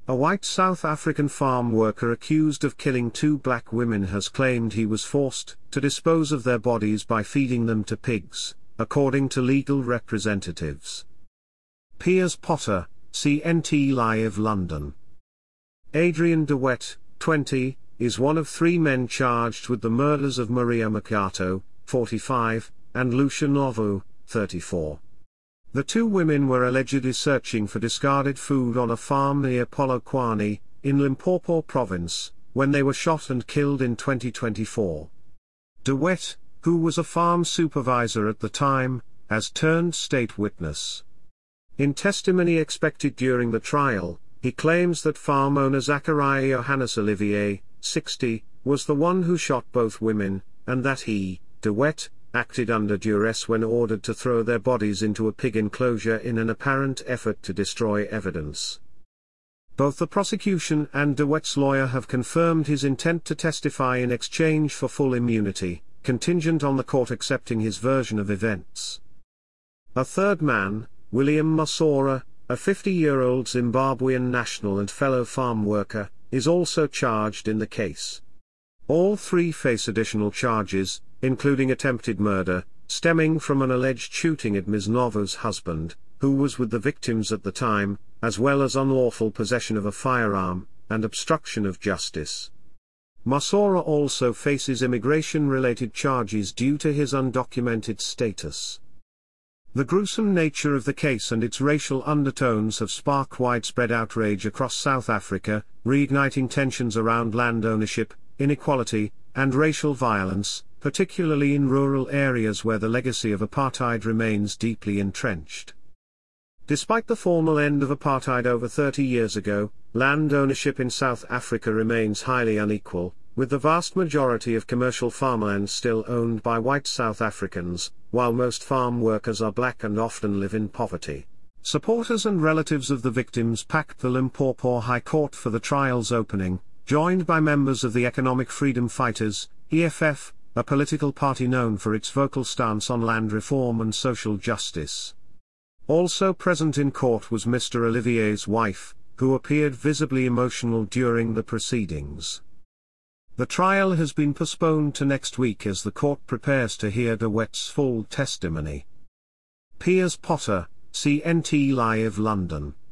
A white South African farm worker accused of killing two black women has claimed he was forced to dispose of their bodies by feeding them to pigs, according to legal representatives. Piers Potter, CNT Live London. Adrian de Wet, 20, is one of three men charged with the murders of Maria Mercato, 45, and Lucia Novo, 34. The two women were allegedly searching for discarded food on a farm near Polokwane, in Limpopo province, when they were shot and killed in 2024. De Wet, who was a farm supervisor at the time, has turned state witness. In testimony expected during the trial, he claims that farm owner Zachariah Johannes Olivier, 60, was the one who shot both women, and that he, De Wet, acted under duress when ordered to throw their bodies into a pig enclosure in an apparent effort to destroy evidence. Both the prosecution and De Wet's lawyer have confirmed his intent to testify in exchange for full immunity, contingent on the court accepting his version of events. A third man, William Masora, a 50-year-old Zimbabwean national and fellow farm worker, is also charged in the case. All three face additional charges, including attempted murder, stemming from an alleged shooting at Ms. Novo's husband, who was with the victims at the time, as well as unlawful possession of a firearm, and obstruction of justice. Masora also faces immigration-related charges due to his undocumented status. The gruesome nature of the case and its racial undertones have sparked widespread outrage across South Africa, reigniting tensions around land ownership, inequality, and racial violence, particularly in rural areas where the legacy of apartheid remains deeply entrenched. Despite the formal end of apartheid over 30 years ago, land ownership in South Africa remains highly unequal, with the vast majority of commercial farmland still owned by white South Africans, while most farm workers are black and often live in poverty. Supporters and relatives of the victims packed the Limpopo High Court for the trial's opening, joined by members of the Economic Freedom Fighters, EFF, a political party known for its vocal stance on land reform and social justice. Also present in court was Mr. Olivier's wife, who appeared visibly emotional during the proceedings. The trial has been postponed to next week as the court prepares to hear De Wet's full testimony. Piers Potter, CNT Live London.